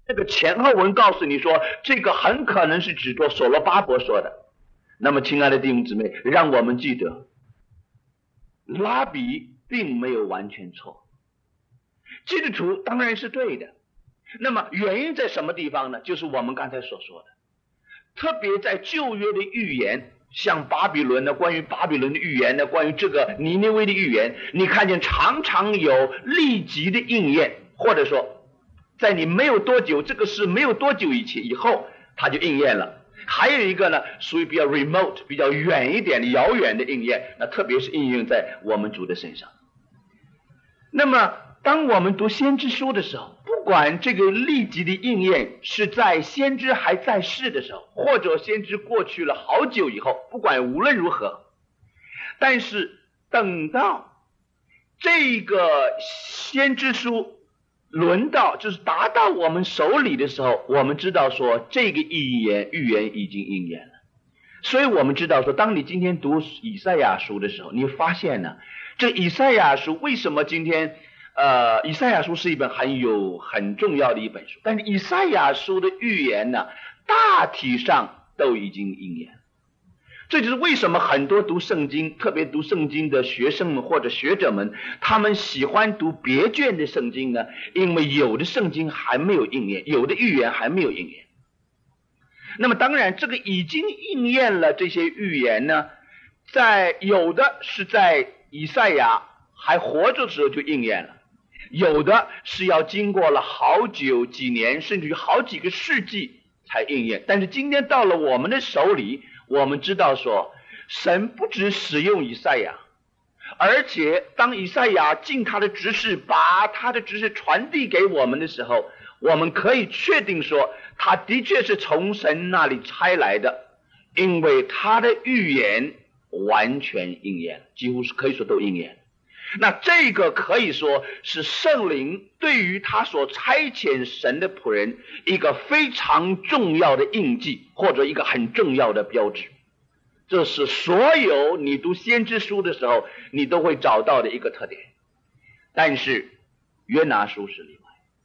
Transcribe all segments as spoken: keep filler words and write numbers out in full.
这个前后文告诉你说，这个很可能是指着所罗巴伯说的。那么亲爱的弟兄姊妹，让我们记得拉比并没有完全错，基督徒当然是对的。那么原因在什么地方呢？就是我们刚才所说的，特别在旧约的预言，像巴比伦的关于巴比伦的预言呢，关于这个尼尼微的预言，你看见常常有立即的应验，或者说在你没有多久，这个事没有多久以前以后它就应验了。还有一个呢，属于比较 remote 比较远一点的遥远的应验，那特别是应用在我们主的身上。那么当我们读先知书的时候，不管这个立即的应验是在先知还在世的时候，或者先知过去了好久以后，不管无论如何，但是等到这个先知书轮到就是达到我们手里的时候，我们知道说这个预言预言已经应验了。所以我们知道说，当你今天读以赛亚书的时候，你发现呢，这以赛亚书为什么今天呃，以赛亚书是一本很有很重要的一本书，但是以赛亚书的预言呢，大体上都已经应验。这就是为什么很多读圣经，特别读圣经的学生们或者学者们，他们喜欢读别卷的圣经呢？因为有的圣经还没有应验，有的预言还没有应验。那么当然这个已经应验了，这些预言呢，在有的是在以赛亚还活着的时候就应验了，有的是要经过了好久几年甚至于好几个世纪才应验。但是今天到了我们的手里，我们知道说神不只使用以赛亚，而且当以赛亚尽他的职事，把他的职事传递给我们的时候，我们可以确定说他的确是从神那里差来的，因为他的预言完全应验，几乎是可以说都应验。那这个可以说是圣灵对于他所差遣神的仆人一个非常重要的印记，或者一个很重要的标志。这是所有你读先知书的时候你都会找到的一个特点。但是约拿书是例外。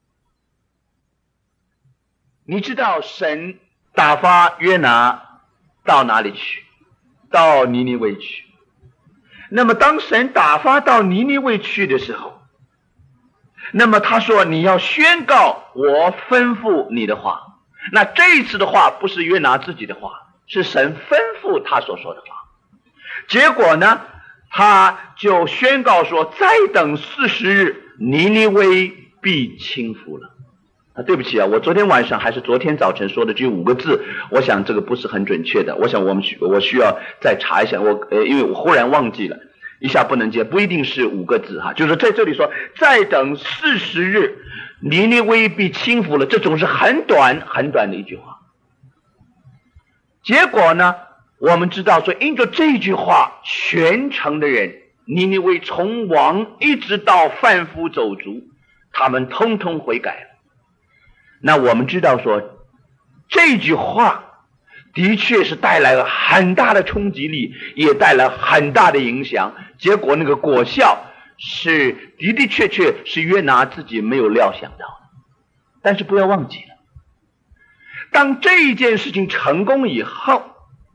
你知道神打发约拿到哪里去？到尼尼微去。那么当神打发到尼尼微去的时候，那么他说你要宣告我吩咐你的话。那这一次的话不是约拿自己的话，是神吩咐他所说的话。结果呢，他就宣告说再等四十日，尼尼微必倾覆了。啊，对不起啊，我昨天晚上还是昨天早晨说的只有五个字，我想这个不是很准确的，我想我们需我需要再查一下，我呃，因为我忽然忘记了，一下不能接，不一定是五个字哈，就是在这里说再等四十日，尼尼微必倾覆了，这种是很短很短的一句话。结果呢，我们知道说因着这句话，全城的人，尼尼微从王一直到贩夫走卒，他们通通悔改了。那我们知道说这句话的确是带来了很大的冲击力，也带来很大的影响，结果那个果效是的的确确是约拿自己没有料想到的。但是不要忘记了，当这一件事情成功以后，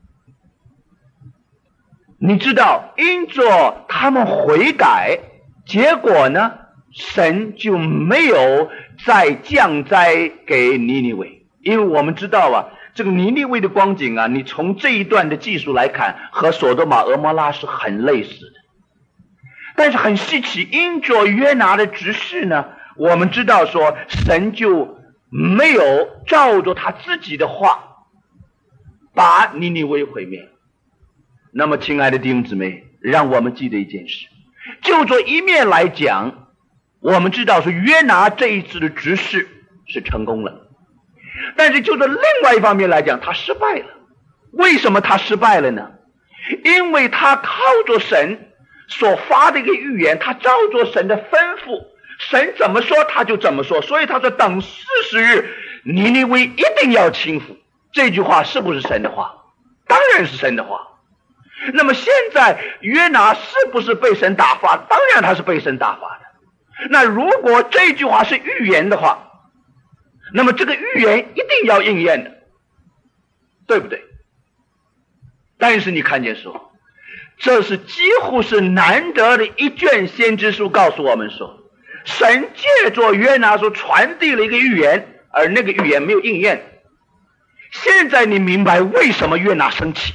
你知道因着他们悔改，结果呢神就没有再降灾给尼尼微。因为我们知道啊，这个尼尼微的光景啊，你从这一段的记述来看，和所多玛俄摩拉是很类似的。但是很稀奇，因着约拿的指示呢，我们知道说神就没有照着他自己的话把尼尼微毁灭。那么亲爱的弟兄姊妹，让我们记得一件事，就这一面来讲，我们知道说约拿这一次的指示是成功了，但是就这另外一方面来讲，他失败了。为什么他失败了呢？因为他靠着神所发的一个预言，他照着神的吩咐，神怎么说他就怎么说，所以他说等四十日，尼尼微一定要倾覆。这句话是不是神的话？当然是神的话。那么现在约拿是不是被神打发？当然他是被神打发的。那如果这句话是预言的话， 那么这个预言一定要应验的，对不对？但是你看见说，这是几乎是难得的一卷先知书告诉我们说，神借着约拿书传递了一个预言，而那个预言没有应验。现在你明白为什么约拿生气？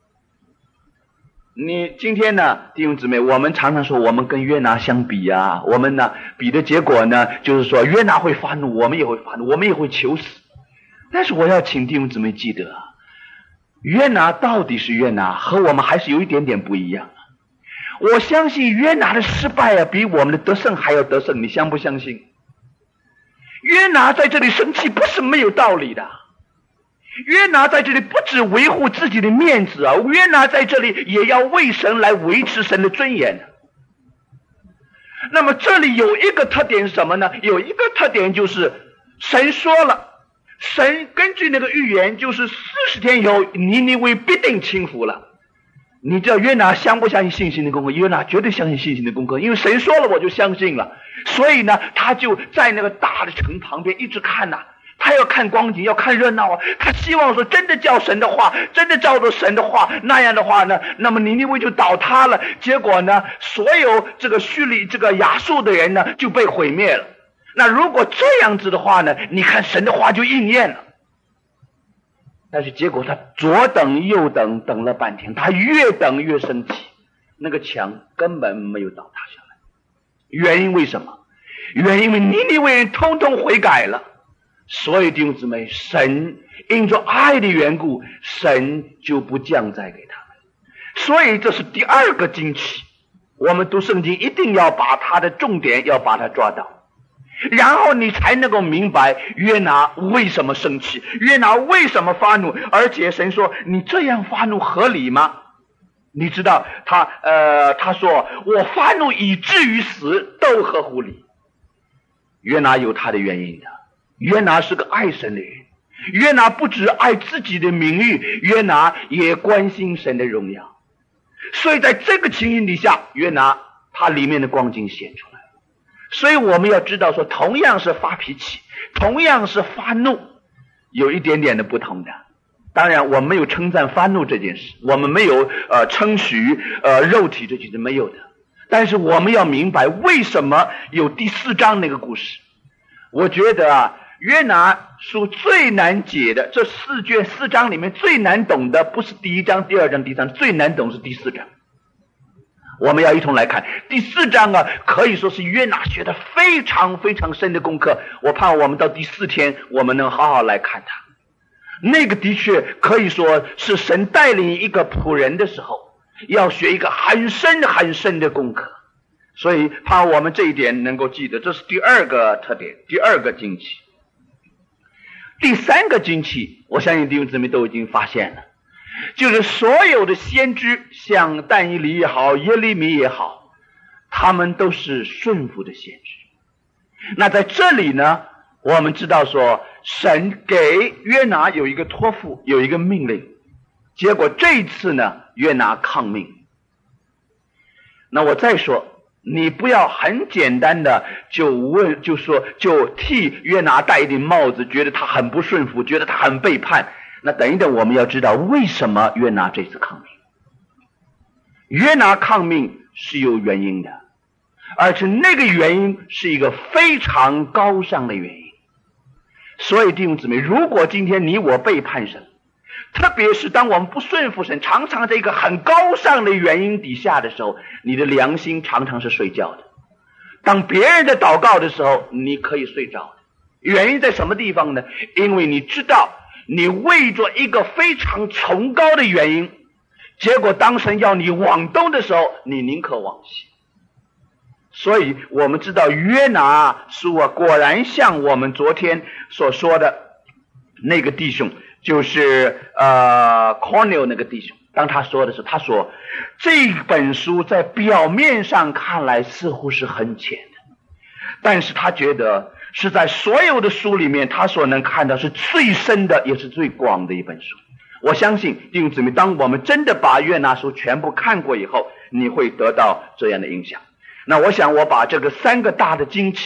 你今天呢，弟兄姊妹，我们常常说我们跟约拿相比啊，我们呢比的结果呢，就是说约拿会发怒，我们也会发怒，我们也会求死。但是我要请弟兄姊妹记得啊，约拿到底是约拿，和我们还是有一点点不一样。我相信约拿的失败啊，比我们的得胜还要得胜，你相不相信？约拿在这里生气不是没有道理的。约拿在这里不只维护自己的面子啊，约拿在这里也要为神来维持神的尊严。那么这里有一个特点是什么呢？有一个特点就是神说了，神根据那个预言，就是四十天以后尼尼微必定倾覆了。你知道约拿相不相信信心的功课？约拿绝对相信信心的功课，因为神说了我就相信了。所以呢，他就在那个大的城旁边一直看呐、啊，他要看光景，要看热闹啊！他希望说，真的叫神的话，真的照着神的话，那样的话呢，那么尼尼微就倒塌了。结果呢，所有这个叙利这个亚述的人呢就被毁灭了。那如果这样子的话呢，你看神的话就应验了。但是结果他左等右等，等了半天，他越等越生气，那个墙根本没有倒塌下来。原因为什么？原因因为尼尼微人通通悔改了。所以弟兄姊妹，神因着爱的缘故，神就不降灾给他们。所以这是第二个惊奇，我们读圣经一定要把它的重点要把它抓到，然后你才能够明白约拿为什么生气，约拿为什么发怒，而且神说你这样发怒合理吗？你知道他呃他说我发怒以至于死都合乎理。约拿有他的原因的，约拿是个爱神的人，约拿不只爱自己的名誉，约拿也关心神的荣耀。所以在这个情形底下，约拿他里面的光景显出来。所以我们要知道说，同样是发脾气，同样是发怒，有一点点的不同的。当然我们没有称赞发怒这件事，我们没有呃称许呃肉体这件事，没有的。但是我们要明白为什么有第四章那个故事。我觉得啊，约拿书最难解的，这四卷四章里面最难懂的不是第一章第二章第三章，最难懂是第四章。我们要一同来看第四章啊，可以说是约拿学的非常非常深的功课。我盼我们到第四天我们能好好来看它。那个的确可以说是神带领一个仆人的时候要学一个很深很深的功课。所以盼我们这一点能够记得，这是第二个特点，第二个惊奇。第三个惊奇，我相信弟兄姊妹都已经发现了，就是所有的先知，像但以理也好，耶利米也好，他们都是顺服的先知。那在这里呢，我们知道说神给约拿有一个托付，有一个命令，结果这一次呢，约拿抗命。那我再说，你不要很简单的就问，就说就替约拿戴一顶帽子，觉得他很不顺服，觉得他很背叛。那等一等，我们要知道为什么约拿这次抗命。约拿抗命是有原因的，而且那个原因是一个非常高尚的原因。所以弟兄姊妹，如果今天你我背叛神，特别是当我们不顺服神，常常在一个很高尚的原因底下的时候，你的良心常常是睡觉的。当别人的祷告的时候，你可以睡着的。原因在什么地方呢？因为你知道你为着一个非常崇高的原因，结果当神要你往东的时候，你宁可往西。所以我们知道约拿书啊，果然像我们昨天所说的那个弟兄，就是呃 Cornel 那个弟兄，当他说的时候，他说这本书在表面上看来似乎是很浅的，但是他觉得是在所有的书里面他所能看到是最深的也是最广的一本书。我相信弟兄姊妹，当我们真的把约拿书全部看过以后，你会得到这样的影响。那我想我把这个三个大的惊奇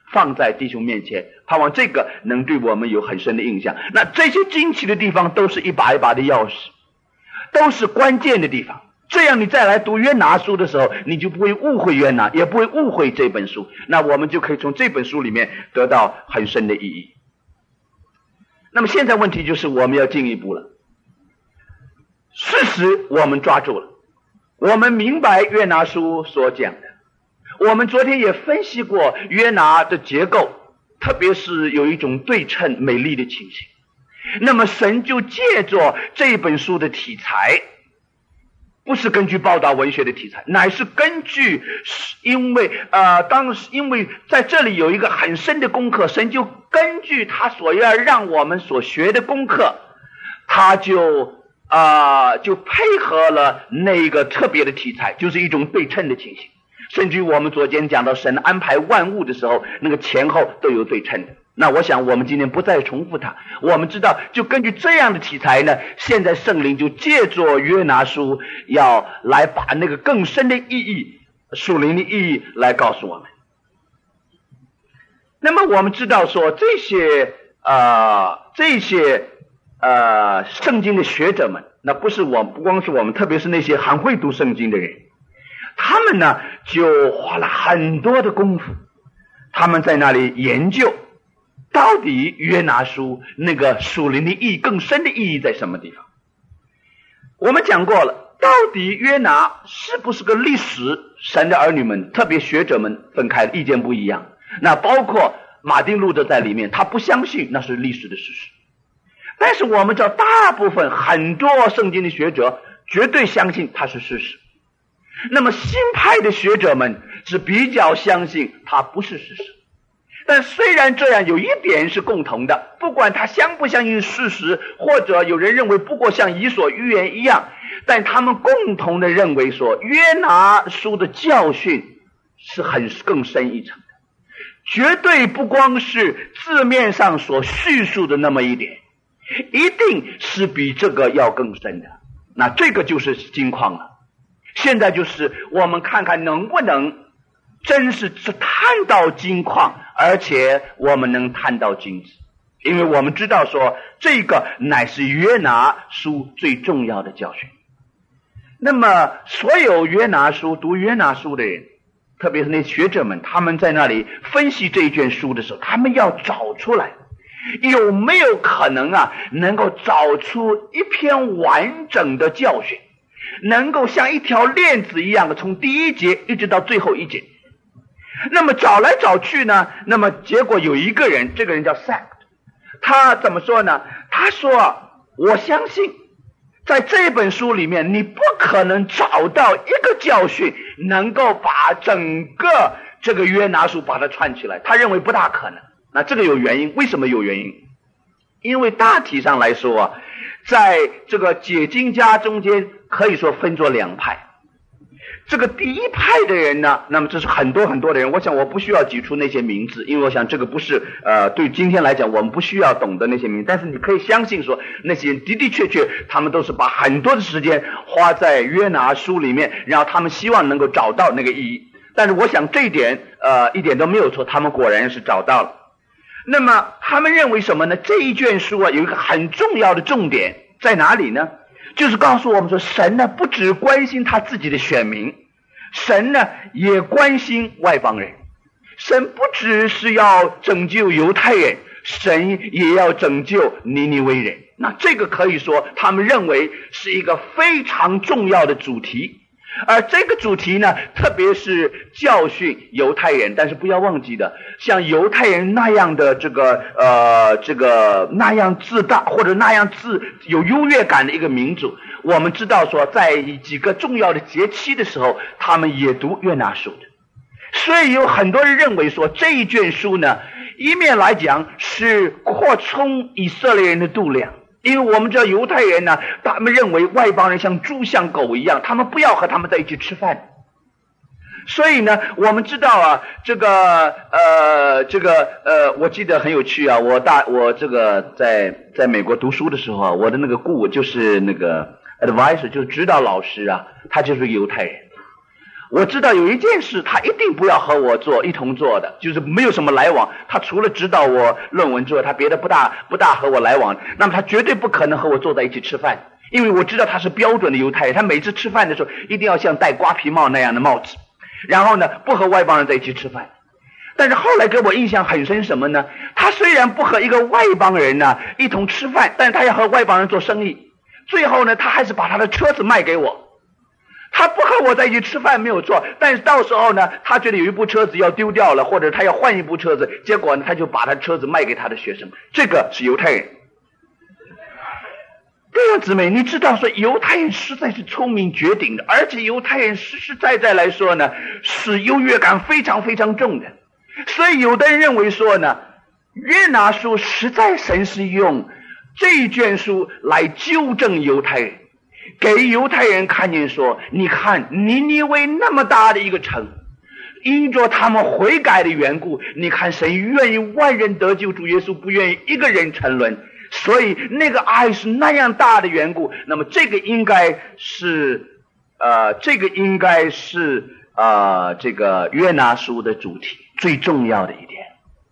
放在弟兄面前，盼望这个能对我们有很深的印象。那这些惊奇的地方都是一把一把的钥匙，都是关键的地方，这样你再来读约拿书的时候，你就不会误会约拿，也不会误会这本书，那我们就可以从这本书里面得到很深的意义。那么现在问题就是我们要进一步了，事实我们抓住了，我们明白约拿书所讲的，我们昨天也分析过约拿的结构，特别是有一种对称美丽的情形。那么神就借着这本书的题材，不是根据报道文学的题材，乃是根据因为呃，当时因为在这里有一个很深的功课，神就根据他所要让我们所学的功课，他就啊、呃、就配合了那个特别的题材，就是一种对称的情形。甚至于我们昨天讲到神安排万物的时候，那个前后都有对称的。那我想我们今天不再重复它，我们知道就根据这样的题材呢，现在圣灵就借着约拿书要来把那个更深的意义，属灵的意义来告诉我们。那么我们知道说这些呃这些呃圣经的学者们，那不是我不光是我们，特别是那些很会读圣经的人，他们呢就花了很多的功夫，他们在那里研究到底约拿书那个属灵的意义更深的意义在什么地方。我们讲过了，到底约拿是不是个历史，神的儿女们特别学者们分开意见不一样，那包括马丁路德在里面，他不相信那是历史的事实，但是我们知道大部分很多圣经的学者绝对相信它是事实。那么新派的学者们是比较相信它不是事实，但虽然这样，有一点是共同的，不管他相不相信事实，或者有人认为不过像以所预言一样，但他们共同的认为说约拿书的教训是很更深一层的，绝对不光是字面上所叙述的那么一点，一定是比这个要更深的。那这个就是金矿了。现在就是我们看看能不能真是探到金矿，而且我们能探到金子，因为我们知道说这个乃是约拿书最重要的教训。那么所有约拿书读约拿书的人，特别是那学者们，他们在那里分析这一卷书的时候，他们要找出来有没有可能啊能够找出一篇完整的教训，能够像一条链子一样的从第一节一直到最后一节。那么找来找去呢，那么结果有一个人，这个人叫 Sect， 他怎么说呢？他说我相信在这本书里面你不可能找到一个教训能够把整个这个约拿书把它串起来，他认为不大可能。那这个有原因，为什么有原因？因为大体上来说啊，在这个解经家中间可以说分作两派。这个第一派的人呢，那么这是很多很多的人，我想我不需要举出那些名字，因为我想这个不是呃对今天来讲我们不需要懂得那些名字，但是你可以相信说那些人的的确确他们都是把很多的时间花在约拿书里面，然后他们希望能够找到那个意义。但是我想这一点呃一点都没有错，他们果然是找到了。那么他们认为什么呢？这一卷书啊有一个很重要的重点在哪里呢？就是告诉我们说神呢不只关心他自己的选民，神呢也关心外邦人。神不只是要拯救犹太人，神也要拯救尼尼微人。那这个可以说他们认为是一个非常重要的主题，而这个主题呢特别是教训犹太人。但是不要忘记的，像犹太人那样的这个呃这个那样自大或者那样自有优越感的一个民族，我们知道说在几个重要的节期的时候他们也读约拿书的。所以有很多人认为说这一卷书呢，一面来讲是扩充以色列人的度量，因为我们知道犹太人呢，他们认为外邦人像猪像狗一样，他们不要和他们在一起吃饭。所以呢我们知道啊这个呃这个呃我记得很有趣啊，我大我这个在在美国读书的时候啊，我的那个雇就是那个 advisor 就是指导老师啊，他就是犹太人。 我知道有一件事他一定不要和我做一同做的，就是没有什么来往，他除了指导我论文之外，他别的不大不大和我来往，那么他绝对不可能和我坐在一起吃饭，因为我知道他是标准的犹太人，他每次吃饭的时候一定要像戴瓜皮帽那样的帽子，然后呢不和外邦人在一起吃饭。但是后来给我印象很深什么呢？他虽然不和一个外邦人呢一同吃饭，但是他要和外邦人做生意，最后呢他还是把他的车子卖给我。他不和我在一起吃饭没有错，但是到时候呢他觉得有一部车子要丢掉了，或者他要换一部车子，结果呢他就把他车子卖给他的学生，这个是犹太人。弟兄姊妹，你知道说犹太人实在是聪明绝顶的，而且犹太人实实在在来说呢是优越感非常非常重的。所以有的人认为说呢，约拿书实在神是用这一卷书来纠正犹太人，给犹太人看见说，你看尼尼微那么大的一个城，因着他们悔改的缘故，你看神愿意万人得救，主耶稣不愿意一个人沉沦，所以那个爱是那样大的缘故。那么这个应该是呃，这个应该是呃，这个约拿书的主题最重要的一点。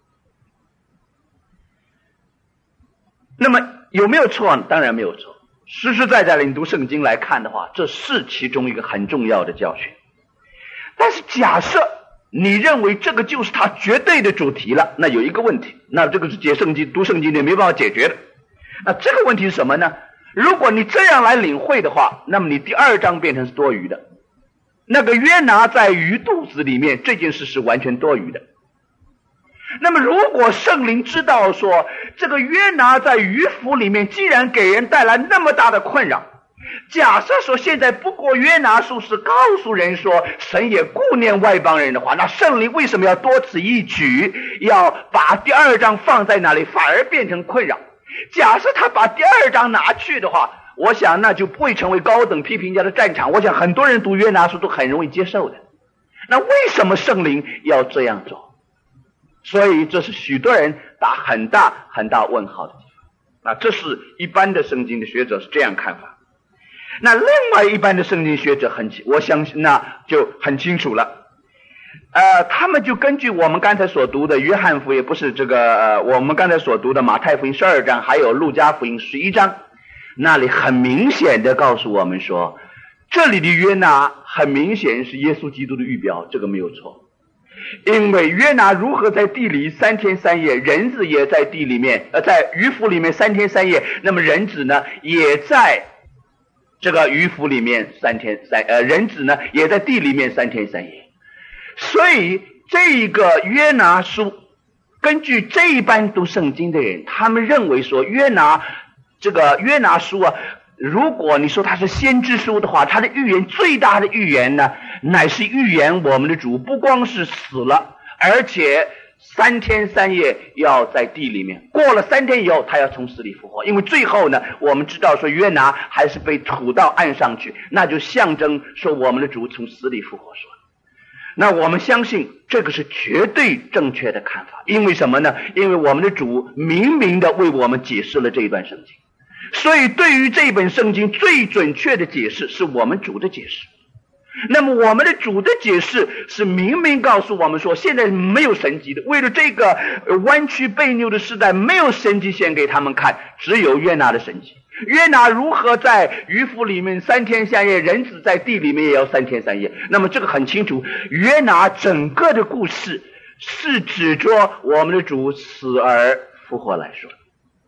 那么有没有错？当然没有错。实实在在的你读圣经来看的话，这是其中一个很重要的教训。但是假设你认为这个就是它绝对的主题了，那有一个问题，那这个是解圣经读圣经的没办法解决的。那这个问题是什么呢？如果你这样来领会的话，那么你第二章变成是多余的。那个约拿在鱼肚子里面这件事是完全多余的。那么如果圣灵知道说这个约拿在鱼腹里面既然给人带来那么大的困扰，假设说现在不过约拿书是告诉人说神也顾念外邦人的话，那圣灵为什么要多此一举，要把第二章放在那里，反而变成困扰？假设他把第二章拿去的话，我想那就不会成为高等批评家的战场，我想很多人读约拿书都很容易接受的。那为什么圣灵要这样做？所以这是许多人打很大很大问号的地方。那这是一般的圣经的学者是这样看法。那另外一般的圣经学者很我相信那就很清楚了，呃，他们就根据我们刚才所读的约翰福音，不是这个呃，我们刚才所读的马太福音十二章，还有路加福音十一章，那里很明显的告诉我们说，这里的约拿很明显是耶稣基督的预表，这个没有错。因为约拿如何在地里三天三夜，人子也在地里面呃，在鱼腹里面三天三夜，那么人子呢也在这个鱼腹里面三天三呃，人子呢也在地里面三天三夜。所以这个约拿书，根据这一般读圣经的人，他们认为说约拿这个约拿书啊，如果你说它是先知书的话，它的预言最大的预言呢，乃是预言我们的主不光是死了，而且三天三夜要在地里面，过了三天以后他要从死里复活。因为最后呢，我们知道说约拿还是被吐到岸上去，那就象征说我们的主从死里复活说。那我们相信这个是绝对正确的看法。因为什么呢？因为我们的主明明的为我们解释了这一段圣经，所以对于这本圣经最准确的解释是我们主的解释。那么我们的主的解释是明明告诉我们说，现在没有神迹的，为了这个弯曲悖谬的时代，没有神迹献给他们看，只有约拿的神迹。约拿如何在鱼腹里面三天三夜，人子在地里面也要三天三夜。那么这个很清楚，约拿整个的故事是指着我们的主死而复活来说。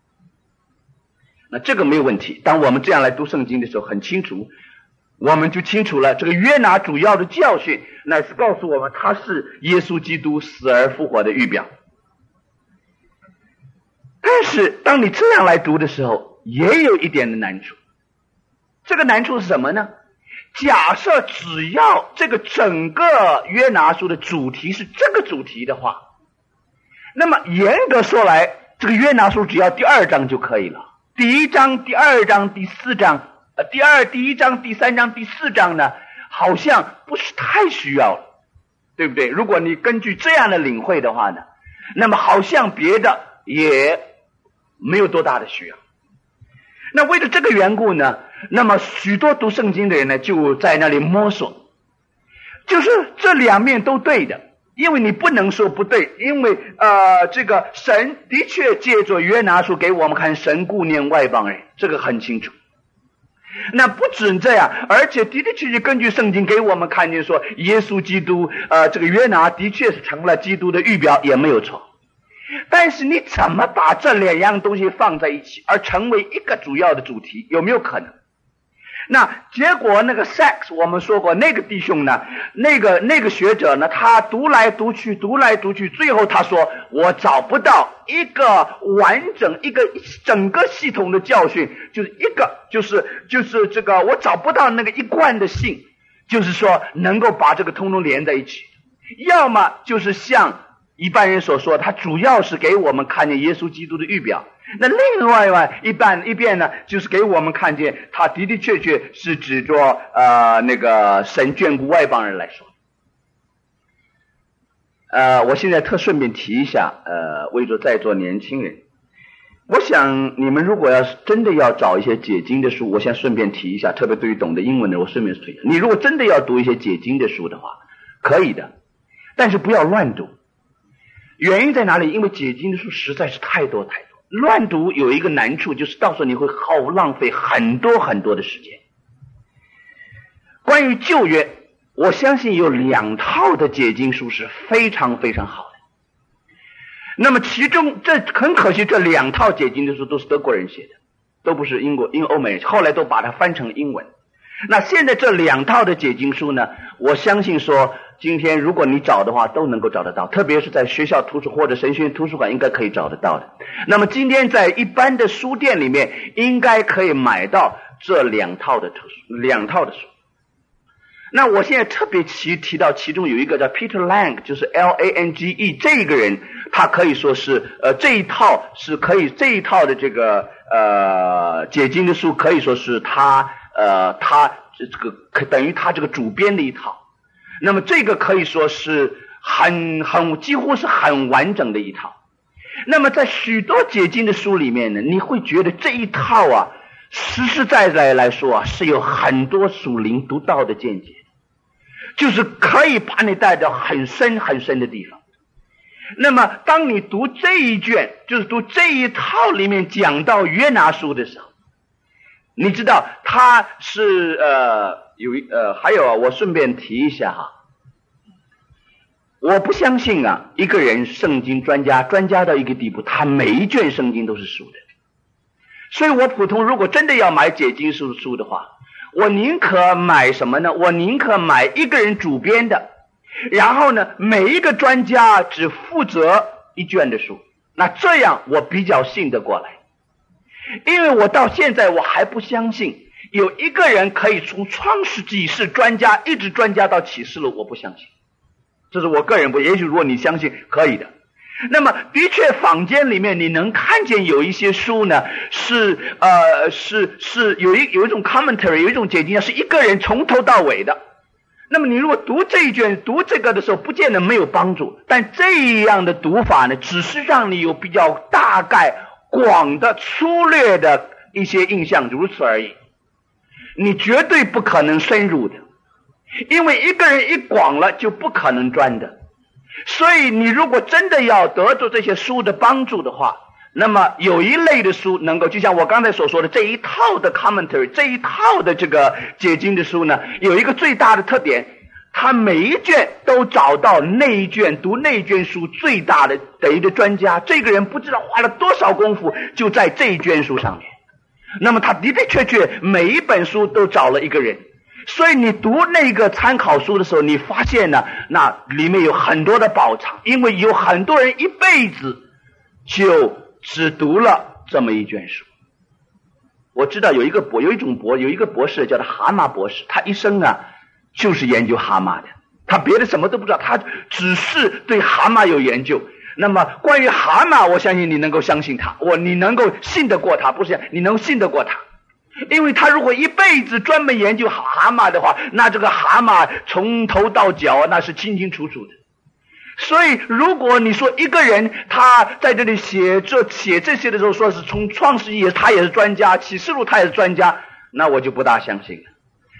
那这个没有问题，当我们这样来读圣经的时候很清楚，我们就清楚了这个约拿主要的教训，乃是告诉我们他是耶稣基督死而复活的预表。但是当你这样来读的时候，也有一点的难处。这个难处是什么呢？假设只要这个整个约拿书的主题是这个主题的话，那么严格说来，这个约拿书只要第二章就可以了。第一章、第二章、第四章呃，第二、第一章、第三章、第四章呢，好像不是太需要了，对不对？如果你根据这样的领会的话呢，那么好像别的也没有多大的需要。那为了这个缘故呢，那么许多读圣经的人呢，就在那里摸索， 就是这两面都对的，因为你不能说不对，因为呃，这个神的确借着约拿书给我们看神顾念外邦人，这个很清楚。那不止这样，而且的的确确根据圣经给我们看见说，耶稣基督呃，这个约拿的确是成了基督的预表，也没有错。但是你怎么把这两样东西放在一起，而成为一个主要的主题，有没有可能？那结果那个 Sachs 我们说过，那个弟兄呢，那个那个学者呢，他读来读去读来读去，最后他说我找不到一个完整一个整个系统的教训，就是一个就是就是这个我找不到那个一贯的性，就是说能够把这个通通连在一起。要么就是像一般人所说，他主要是给我们看见耶稣基督的预表，那另外外一半一边呢，就是给我们看见他的的确确是指着呃那个神眷顾外邦人来说。呃，我现在特顺便提一下，呃，为着在座年轻人，我想你们如果要是真的要找一些解经的书，我先顺便提一下，特别对于懂得英文的，我顺便提一下，你如果真的要读一些解经的书的话，可以的，但是不要乱读。原因在哪里？因为解经的书实在是太多太多，乱读有一个难处，就是到时候你会耗浪费很多很多的时间。关于旧约，我相信有两套的解经书是非常非常好的。那么其中这很可惜，这两套解经的书都是德国人写的，都不是英国英欧美人，后来都把它翻成英文。那现在这两套的解经书呢，我相信说今天如果你找的话都能够找得到，特别是在学校图书或者神学院图书馆应该可以找得到的。那么今天在一般的书店里面应该可以买到这两套的图书两套的书。那我现在特别提提到其中有一个叫 Peter Lang， 就是 L A N G E 这个人，他可以说是呃这一套是可以这一套的这个呃解经的书可以说是他呃他这个可等于他这个主编的一套。那么这个可以说是很很几乎是很完整的一套。那么在许多解经的书里面呢，你会觉得这一套啊实实在在来说啊是有很多属灵独到的见解，就是可以把你带到很深很深的地方。那么当你读这一卷，就是读这一套里面讲到约拿书的时候，你知道他是呃有一呃还有啊，我顺便提一下哈，我不相信啊一个人圣经专家专家到一个地步，他每一卷圣经都是熟的。所以我普通如果真的要买解经书书的话，我宁可买什么呢？我宁可买一个人主编的，然后呢每一个专家只负责一卷的书，那这样我比较信得过来。因为我到现在我还不相信有一个人可以从创世纪是专家一直专家到启示录，我不相信。这是我个人不，也许如果你相信可以的。那么的确坊间里面你能看见有一些书呢是呃是是有一有一种 commentary， 有一种解经是一个人从头到尾的。那么你如果读这一卷读这个的时候不见得没有帮助，但这样的读法呢只是让你有比较大概广的粗略的一些印象，如此而已。你绝对不可能深入的，因为一个人一广了就不可能专的。所以你如果真的要得着这些书的帮助的话，那么有一类的书能够就像我刚才所说的这一套的 commentary， 这一套的这个解经的书呢，有一个最大的特点，他每一卷都找到那一卷读那一卷书最大的的一个专家，这个人不知道花了多少功夫就在这一卷书上面。那么他的的确确每一本书都找了一个人，所以你读那个参考书的时候，你发现呢，那里面有很多的宝藏，因为有很多人一辈子就只读了这么一卷书。我知道有一个博有一种博有一个博士叫做蛤蟆博士，他一生啊就是研究蛤蟆的，他别的什么都不知道，他只是对蛤蟆有研究。那么关于蛤蟆，我相信你能够相信他，我你能够信得过他，不是你能信得过他，因为他如果一辈子专门研究蛤蟆的话，那这个蛤蟆从头到脚那是清清楚楚的。所以如果你说一个人他在这里写这写这些的时候说是从创世纪他也是专家，启示录他也是专家，那我就不大相信了。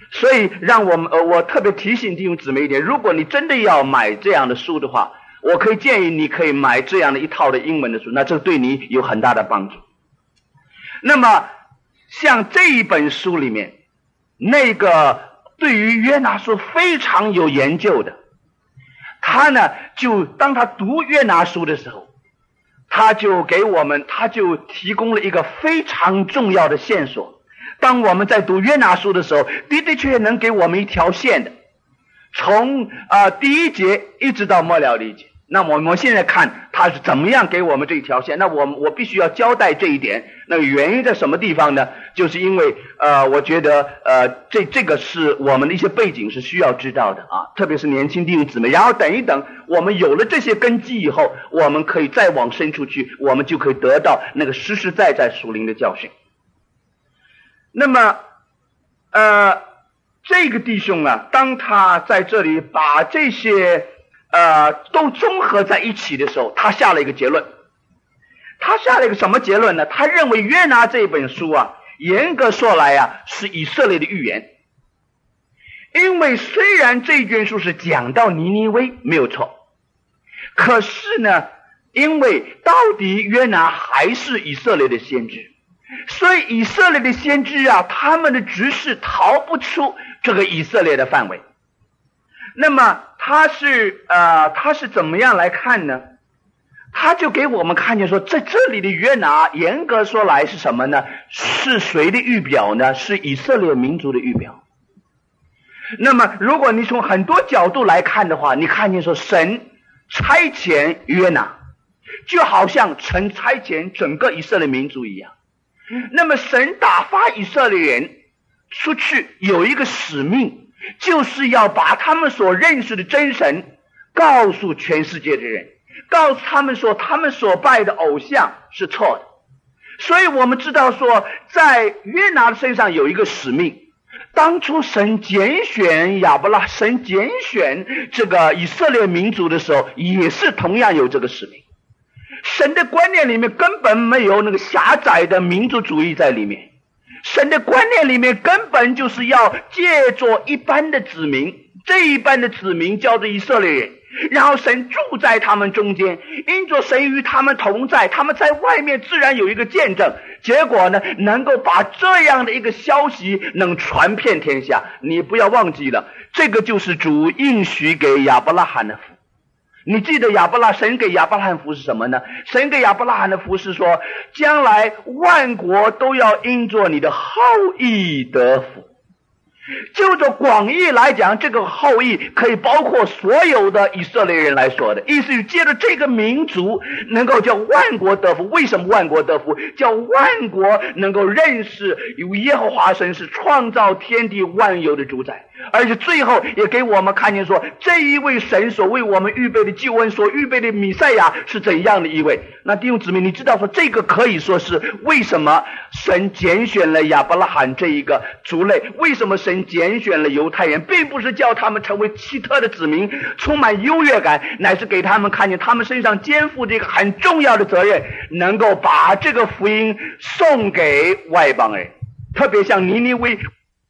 所以让我们呃，我特别提醒弟兄姊妹一点，如果你真的要买这样的书的话，我可以建议你可以买这样的一套的英文的书，那这对你有很大的帮助。那么像这一本书里面，那个对于约拿书非常有研究的，他呢就当他读约拿书的时候，他就给我们他就提供了一个非常重要的线索。当我们在读约拿书的时候，的的确确能给我们一条线的，从啊、呃、第一节一直到末了的一节。那么我们现在看他是怎么样给我们这一条线。那我我必须要交代这一点。那原因在什么地方呢？就是因为呃，我觉得呃，这这个是我们的一些背景是需要知道的啊，特别是年轻弟兄姊妹。然后等一等，我们有了这些根基以后，我们可以再往深处去，我们就可以得到那个实实在在属灵的教训。那么呃，这个弟兄啊，当他在这里把这些呃，都综合在一起的时候，他下了一个结论。他下了一个什么结论呢？他认为约拿这本书啊，严格说来啊，是以色列的预言。因为虽然这卷书是讲到尼尼微没有错，可是呢，因为到底约拿还是以色列的先知，所以以色列的先知啊，他们的职事逃不出这个以色列的范围。那么他是呃他是怎么样来看呢？他就给我们看见说，在这里的约拿严格说来是什么呢？是谁的预表呢？是以色列民族的预表。那么如果你从很多角度来看的话，你看见说神差遣约拿，就好像神差遣整个以色列民族一样。那么神打发以色列人出去有一个使命，就是要把他们所认识的真神告诉全世界的人，告诉他们说他们所拜的偶像是错的。所以我们知道说，在约拿的身上有一个使命。当初神拣选亚伯拉，神拣选这个以色列民族的时候，也是同样有这个使命。神的观念里面根本没有那个狭窄的民族主义在里面，神的观念里面根本就是要借着一般的子民，这一般的子民叫做以色列人，然后神住在他们中间，因着神与他们同在，他们在外面自然有一个见证，结果呢，能够把这样的一个消息能传遍天下。你不要忘记了，这个就是主应许给亚伯拉罕的福。你记得亚伯拉神给亚伯拉罕福是什么呢？神给亚伯拉罕的福是说，将来万国都要因着你的后裔得福。就着广义来讲，这个后裔可以包括所有的以色列人来说的，意思是借着这个民族能够叫万国得福。为什么万国得福？叫万国能够认识耶和华神是创造天地万有的主宰，而且最后也给我们看见说，这一位神所为我们预备的救恩，所预备的弥赛亚是怎样的一位。那弟兄姊妹，你知道说这个可以说是为什么神拣选了亚伯拉罕这一个族类，为什么神拣选了犹太人，并不是叫他们成为奇特的子民，充满优越感，乃是给他们看见他们身上肩负这个很重要的责任，能够把这个福音送给外邦人。特别像尼尼微，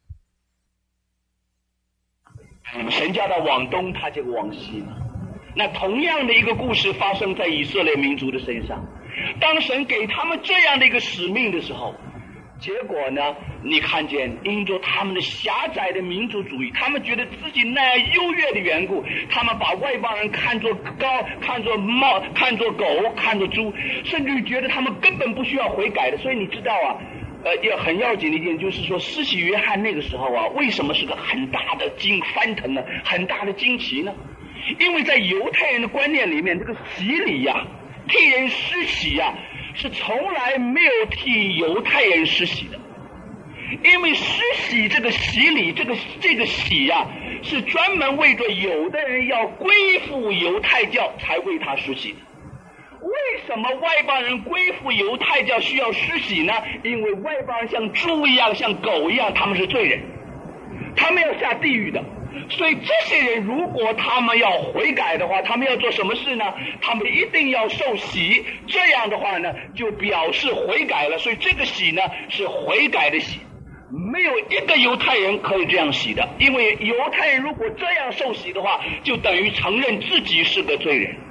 神叫他往东，他就往西。那同样的一个故事发生在以色列民族的身上，当神给他们这样的一个使命的时候，结果呢，你看见因着他们的狭窄的民族主义，他们觉得自己那样优越的缘故，他们把外邦人看作高，看作猫，看作狗，看作猪，甚至于觉得他们根本不需要悔改的。所以你知道啊，呃，要很要紧的一点就是说，施洗约翰那个时候啊，为什么是个很大的惊翻腾呢？很大的惊奇呢？因为在犹太人的观念里面，这个洗礼呀、啊，替人施洗呀、啊，是从来没有替犹太人施洗的。因为施洗这个洗礼，这个这个洗呀、啊，是专门为着有的人要归附犹太教才为他施洗的。为什么外邦人归附犹太教需要施洗呢？因为外邦人像猪一样，像狗一样，他们是罪人，他们要下地狱的。所以这些人如果他们要悔改的话，他们要做什么事呢？他们一定要受洗，这样的话呢，就表示悔改了。所以这个洗呢，是悔改的洗。 没有一个犹太人可以这样洗的，因为犹太人如果这样受洗的话，就等于承认自己是个罪人。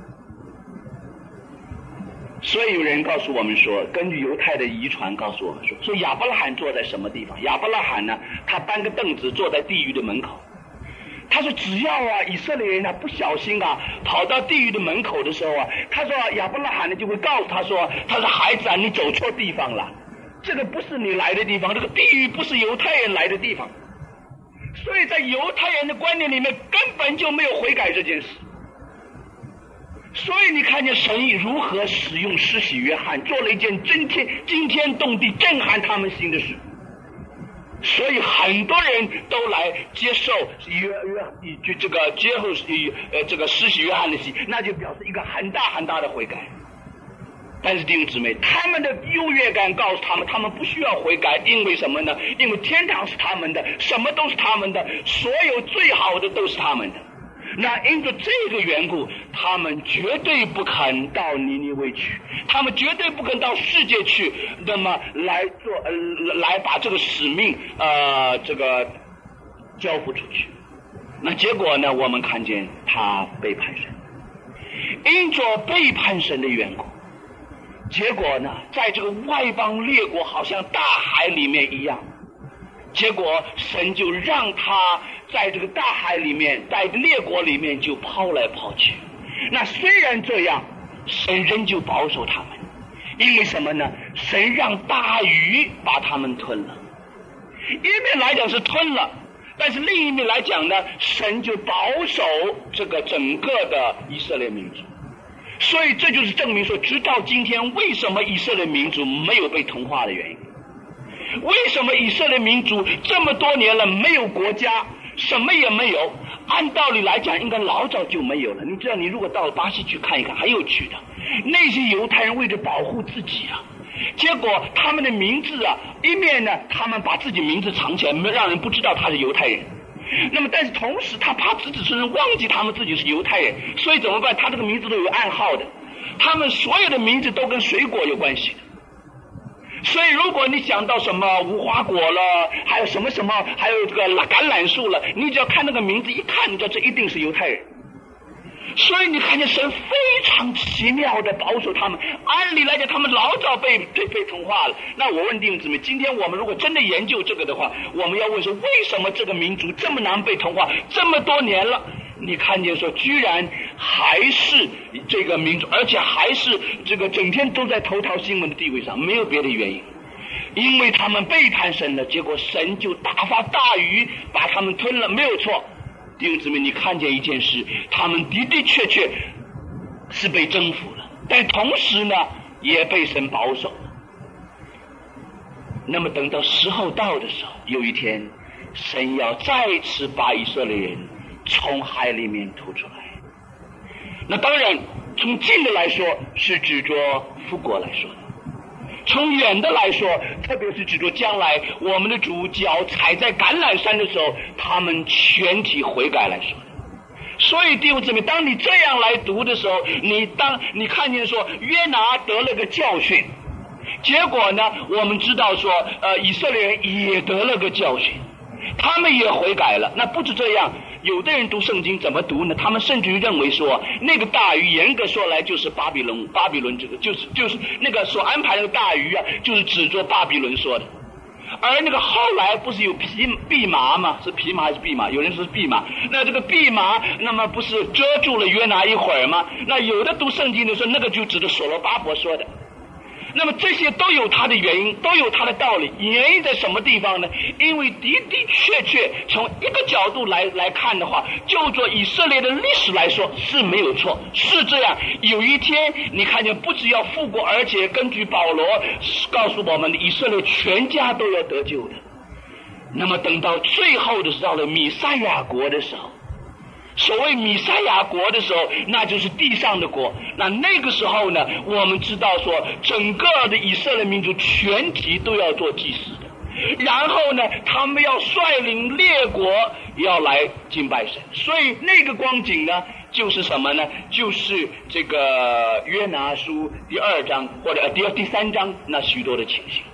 所以有人告诉我们说，根据犹太的遗传告诉我们说，说亚伯拉罕坐在什么地方？亚伯拉罕呢，他搬个凳子坐在地狱的门口。他说只要啊以色列人啊不小心啊跑到地狱的门口的时候啊，他说亚伯拉罕呢就会告诉他说，他说孩子啊，你走错地方了，这个不是你来的地方，这个地狱不是犹太人来的地方。所以在犹太人的观念里面根本就没有悔改这件事。所以你看见神如何使用施洗约翰，做了一件惊天惊天动地震撼他们心的事。所以很多人都来接受约约就这个接受呃这个施洗约翰的洗，那就表示一个很大很大的悔改。但是弟兄姊妹，他们的优越感告诉他们，他们不需要悔改，因为什么呢？因为天堂是他们的，什么都是他们的，所有最好的都是他们的。那因着这个缘故，他们绝对不肯到尼尼微去，他们绝对不肯到世界去，那么来做呃来把这个使命呃这个交付出去。那结果呢，我们看见他背叛神，因着背叛神的缘故，结果呢，在这个外邦列国好像大海里面一样，结果神就让他在这个大海里面，在列国里面就抛来抛去。那虽然这样，神仍旧保守他们，因为什么呢？神让大鱼把他们吞了。一面来讲是吞了，但是另一面来讲呢，神就保守这个整个的以色列民族。所以这就是证明说，直到今天为什么以色列民族没有被同化的原因。为什么以色列民族这么多年了没有国家，什么也没有？按道理来讲应该老早就没有了。你知道，你如果到了巴西去看一看，很有趣的，那些犹太人为了保护自己啊，结果他们的名字啊，一面呢他们把自己名字藏起来，让人不知道他是犹太人，那么但是同时他怕子子孙孙忘记他们自己是犹太人，所以怎么办？他这个名字都有暗号的，他们所有的名字都跟水果有关系的。所以如果你想到什么无花果了，还有什么什么，还有这个橄榄树了，你只要看那个名字一看，你知道这一定是犹太人。所以你看见神非常奇妙的保守他们，按理来讲他们老早被被被同化了。那我问弟兄姊妹，今天我们如果真的研究这个的话，我们要问说，为什么这个民族这么难被同化，这么多年了，你看见说居然还是这个民族，而且还是这个整天都在头条新闻的地位上，没有别的原因，因为他们背叛神了，结果神就大发大雨把他们吞了，没有错。弟兄姊妹，你看见一件事，他们的的确确是被征服了，但同时呢也被神保守了。那么等到时候到的时候，有一天神要再次把以色列人从海里面吐出来。那当然从近的来说是指着复国来说的，从远的来说，特别是指着将来我们的主脚踩在橄榄山的时候，他们全体悔改来说的。所以弟兄姊妹，当你这样来读的时候，你当你看见说约拿得了个教训，结果呢我们知道说呃以色列人也得了个教训，他们也悔改了。那不止这样，有的人读圣经怎么读呢？他们甚至于认为说，那个大鱼严格说来就是巴比伦，巴比伦这个就是就是那个所安排那个大鱼啊，就是指着巴比伦说的。而那个后来不是有匹蓖麻吗？是匹麻还是蓖麻？有人说是蓖麻。那这个蓖麻，那么不是遮住了约拿一会儿吗？那有的读圣经的时候，那个就指着所罗巴伯说的。那么这些都有它的原因，都有它的道理。原因在什么地方呢？因为的的确确从一个角度来来看的话，就做以色列的历史来说是没有错，是这样。有一天你看见不只要复国，而且根据保罗告诉我们，以色列全家都要得救的。那么等到最后的时候，到了弥赛亚国的时候，所谓弥赛亚国的时候，那就是地上的国。那那个时候呢，我们知道说整个的以色列民族全体都要做祭司的，然后呢他们要率领列国要来敬拜神。所以那个光景呢就是什么呢？就是这个约拿书第二章或者第第三章那许多的情形。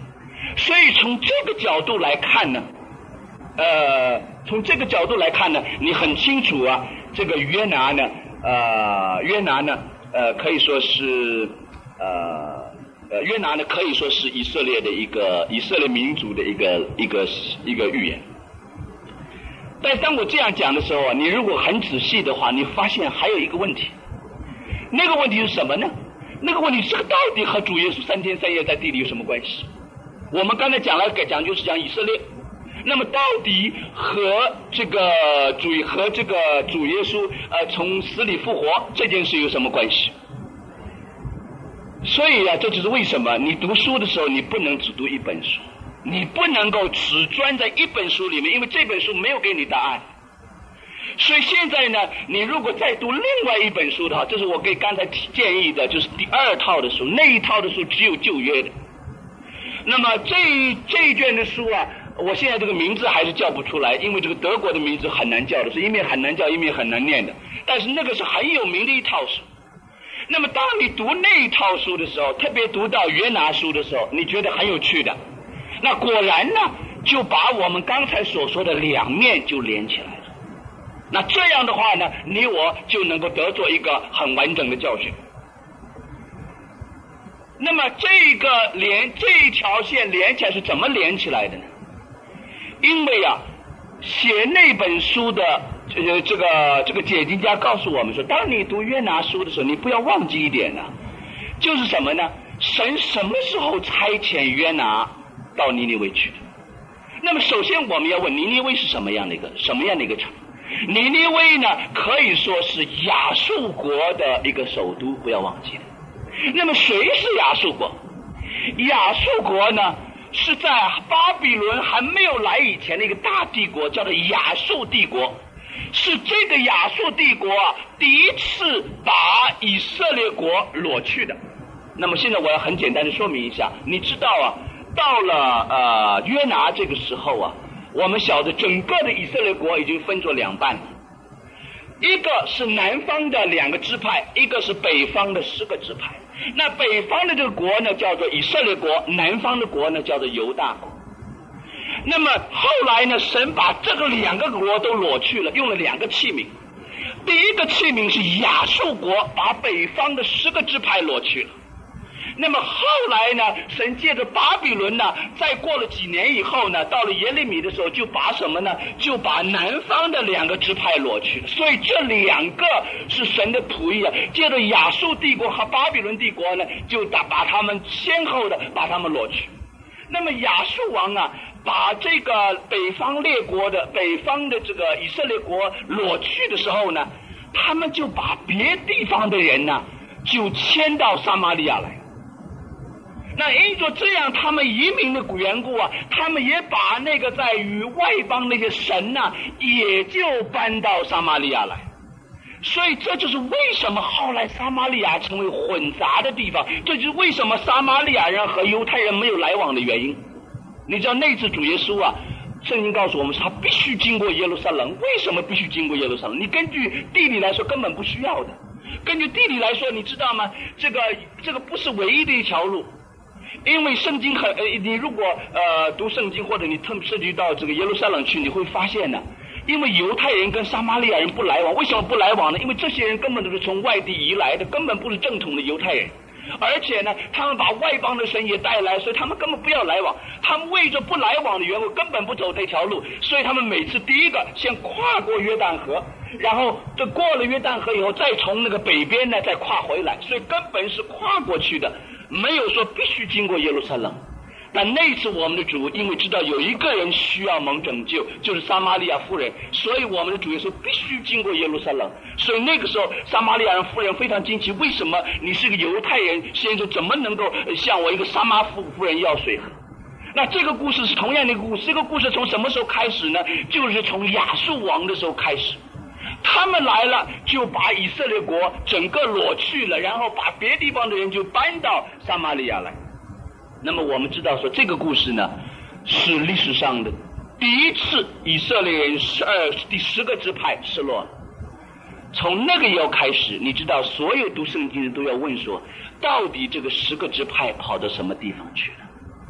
所以从这个角度来看呢，呃，从这个角度来看呢，你很清楚啊，这个约拿呢，呃，约拿呢，呃，可以说是，呃，呃，约拿呢可以说是以色列的一个以色列民族的一个一个一个预言。但当我这样讲的时候啊，你如果很仔细的话，你发现还有一个问题，那个问题是什么呢？那个问题，这个到底和主耶稣三天三夜在地里有什么关系？我们刚才讲了，讲就是讲以色列，那么到底和这个主和这个主耶稣呃从死里复活这件事有什么关系？所以啊，这就是为什么你读书的时候，你不能只读一本书，你不能够只专在一本书里面，因为这本书没有给你答案。所以现在呢，你如果再读另外一本书的话，这是我给刚才建议的，就是第二套的书，那一套的书只有旧约的。那么这这一卷的书啊，我现在这个名字还是叫不出来，因为这个德国的名字很难叫的，是一面很难叫，一面很难念的。但是那个是很有名的一套书。那么当你读那一套书的时候，特别读到约拿书的时候，你觉得很有趣的，那果然呢，就把我们刚才所说的两面就连起来了。那这样的话呢，你我就能够得做一个很完整的教训。那么这个连这一条线连起来是怎么连起来的呢？因为啊，写那本书的这个这个这个解经家告诉我们说，当你读约拿书的时候，你不要忘记一点呢、啊，就是什么呢？神什么时候差遣约拿到尼尼微去的？那么首先我们要问，尼尼微是什么样的一个什么样的一个城？尼尼微呢，可以说是亚述国的一个首都，不要忘记了。那么谁是亚述国？亚述国呢，是在巴比伦还没有来以前的一个大帝国，叫做亚述帝国。是这个亚述帝国啊，第一次把以色列国掳去的。那么现在我要很简单的说明一下，你知道啊，到了呃约拿这个时候啊，我们晓得整个的以色列国已经分作两半了，一个是南方的两个支派，一个是北方的十个支派。那北方的这个国呢叫做以色列国，南方的国呢叫做犹大国。那么后来呢，神把这个两个国都掳去了，用了两个器皿。第一个器皿是亚述国，把北方的十个支派掳去了。那么后来呢，神借着巴比伦呢，再过了几年以后呢，到了耶利米的时候，就把什么呢？就把南方的两个支派掳去了。所以这两个是神的仆役啊，借着亚述帝国和巴比伦帝国呢，就把把他们先后的把他们掳去。那么亚述王啊，把这个北方列国的北方的这个以色列国掳去的时候呢，他们就把别地方的人呢，就迁到撒玛利亚来。那因着这样他们移民的缘故啊，他们也把那个在与外邦那些神呐、啊，也就搬到撒玛利亚来。所以这就是为什么后来撒玛利亚成为混杂的地方，这就是为什么撒玛利亚人和犹太人没有来往的原因。你知道那次主耶稣啊，圣经告诉我们他必须经过耶路撒冷。为什么必须经过耶路撒冷？你根据地理来说根本不需要的。根据地理来说，你知道吗？这个这个不是唯一的一条路。因为圣经很呃，你如果呃读圣经，或者你特涉及到这个耶路撒冷去，你会发现呢，因为犹太人跟撒玛利亚人不来往。为什么不来往呢？因为这些人根本都是从外地移来的，根本不是正统的犹太人。而且呢，他们把外邦的神也带来，所以他们根本不要来往。他们为着不来往的缘故，根本不走这条路。所以他们每次第一个先跨过约旦河，然后这过了约旦河以后，再从那个北边呢再跨回来。所以根本是跨过去的，没有说必须经过耶路撒冷。但那次我们的主因为知道有一个人需要蒙拯救，就是撒玛利亚妇人，所以我们的主耶稣必须经过耶路撒冷。所以那个时候撒玛利亚人妇人非常惊奇，为什么你是个犹太人先生，怎么能够向我一个撒玛夫妇人要水喝？那这个故事是同样的一个故事。这个故事从什么时候开始呢？就是从亚述王的时候开始。他们来了，就把以色列国整个掳去了，然后把别地方的人就搬到撒玛利亚来。那么我们知道说，这个故事呢，是历史上的第一次以色列人十二第十个支派失落了。从那个以后开始，你知道所有读圣经的都要问说，到底这个十个支派跑到什么地方去了？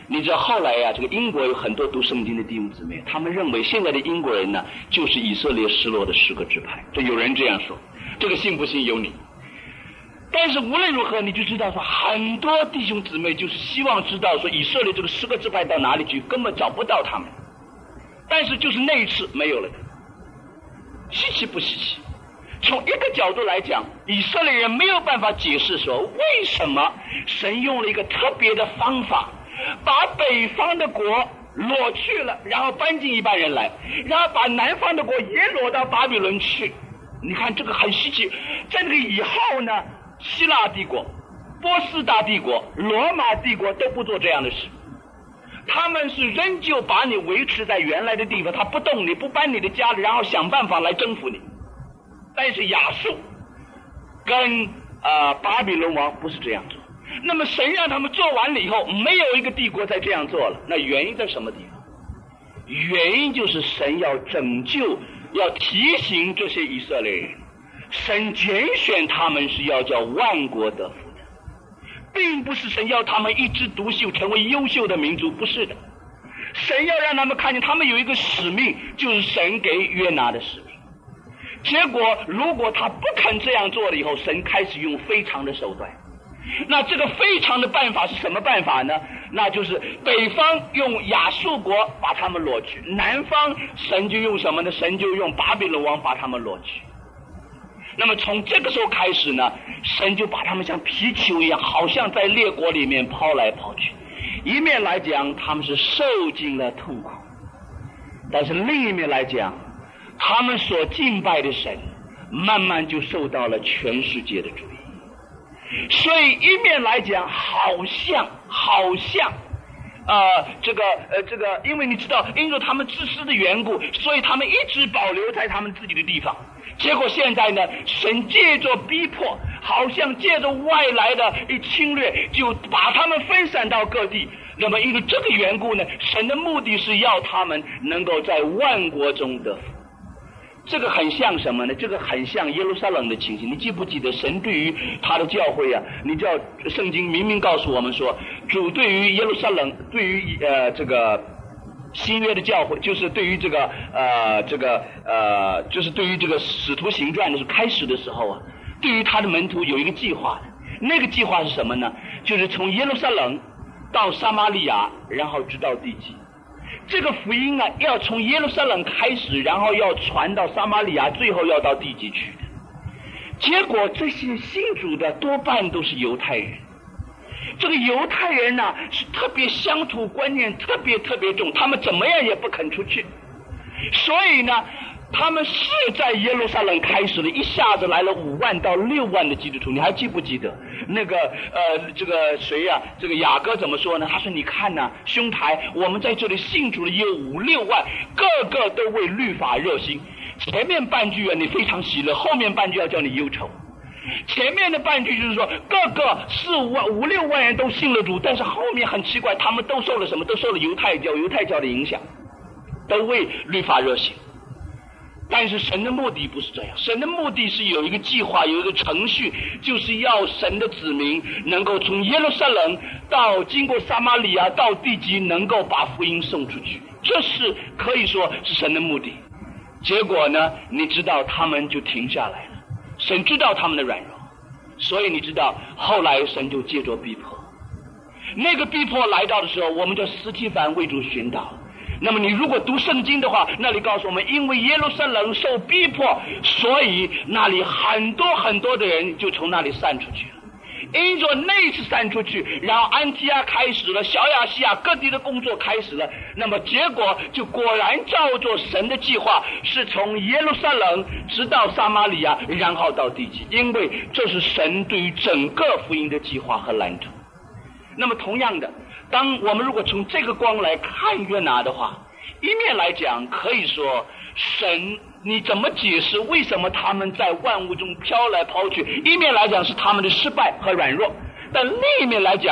你知道后来呀、啊，这个英国有很多读圣经的弟兄姊妹，他们认为现在的英国人呢，就是以色列失落的十个支派。这有人这样说，这个信不信由你。但是无论如何，你就知道说，很多弟兄姊妹就是希望知道说，以色列这个十个支派到哪里去，根本找不到他们。但是就是那一次没有了，稀奇不稀奇？从一个角度来讲，以色列人没有办法解释说，为什么神用了一个特别的方法，把北方的国掳去了，然后搬进一半人来，然后把南方的国也掳到巴比伦去。你看这个很稀奇。在这个以后呢，希腊帝国、波斯大帝国、罗马帝国都不做这样的事，他们是仍旧把你维持在原来的地方，他不动你，不搬你的家里，然后想办法来征服你。但是亚述跟呃巴比伦王不是这样做。那么神让他们做完了以后，没有一个帝国再这样做了。那原因在什么地方？原因就是神要拯救，要提醒这些以色列人，神拣选他们是要叫万国得福的，并不是神要他们一枝独秀成为优秀的民族，不是的。神要让他们看见他们有一个使命，就是神给约拿的使命。结果如果他不肯这样做了以后，神开始用非常的手段。那这个非常的办法是什么办法呢？那就是北方用亚述国把他们掳去，南方神就用什么呢？神就用巴比伦王把他们掳去。那么从这个时候开始呢，神就把他们像皮球一样，好像在列国里面抛来抛去。一面来讲他们是受尽了痛苦，但是另一面来讲，他们所敬拜的神慢慢就受到了全世界的注意。所以一面来讲好像好像呃这个呃这个因为你知道因着他们自私的缘故，所以他们一直保留在他们自己的地方。结果现在呢，神借着逼迫，好像借着外来的一侵略，就把他们分散到各地。那么因为这个缘故呢，神的目的是要他们能够在万国中得福。这个很像什么呢？这个很像耶路撒冷的情形。你记不记得神对于他的教会啊？你知道圣经明明告诉我们说，主对于耶路撒冷，对于呃这个新约的教会，就是对于这个呃这个呃就是对于这个使徒行传的开始的时候啊，对于他的门徒有一个计划的。那个计划是什么呢？就是从耶路撒冷到撒玛利亚，然后直到地极。这个福音啊，要从耶路撒冷开始，然后要传到撒玛利亚，最后要到地极去的。结果这些信主的多半都是犹太人。这个犹太人呢、啊，是特别乡土观念特别特别重，他们怎么样也不肯出去。所以呢，他们是在耶路撒冷开始了，一下子来了五万到六万的基督徒。你还记不记得那个呃这个谁呀、啊？这个雅各怎么说呢？他说：“你看呐、啊，兄台，我们在这里信主了有五六万，个个都为律法热心。前面半句啊，你非常喜乐；后面半句要叫你忧愁。前面的半句就是说，个个四五万、五六万人都信了主，但是后面很奇怪，他们都受了什么？都受了犹太教、犹太教的影响，都为律法热心。”但是神的目的不是这样，神的目的是有一个计划，有一个程序，就是要神的子民能够从耶路撒冷到经过撒玛利亚到地极，能够把福音送出去。这是可以说是神的目的。结果呢，你知道他们就停下来了。神知道他们的软弱，所以你知道后来神就借着逼迫。那个逼迫来到的时候，我们叫司提反为主寻祷。那么你如果读圣经的话，那里告诉我们，因为耶路撒冷受逼迫，所以那里很多很多的人就从那里散出去了。因着那次散出去，然后安提亚开始了，小亚细亚各地的工作开始了。那么结果就果然照着神的计划，是从耶路撒冷直到撒玛利亚，然后到地极，因为这是神对于整个福音的计划和蓝图。那么同样的，当我们如果从这个光来看约拿的话，一面来讲可以说神你怎么解释为什么他们在万物中飘来飘去，一面来讲是他们的失败和软弱，但另一面来讲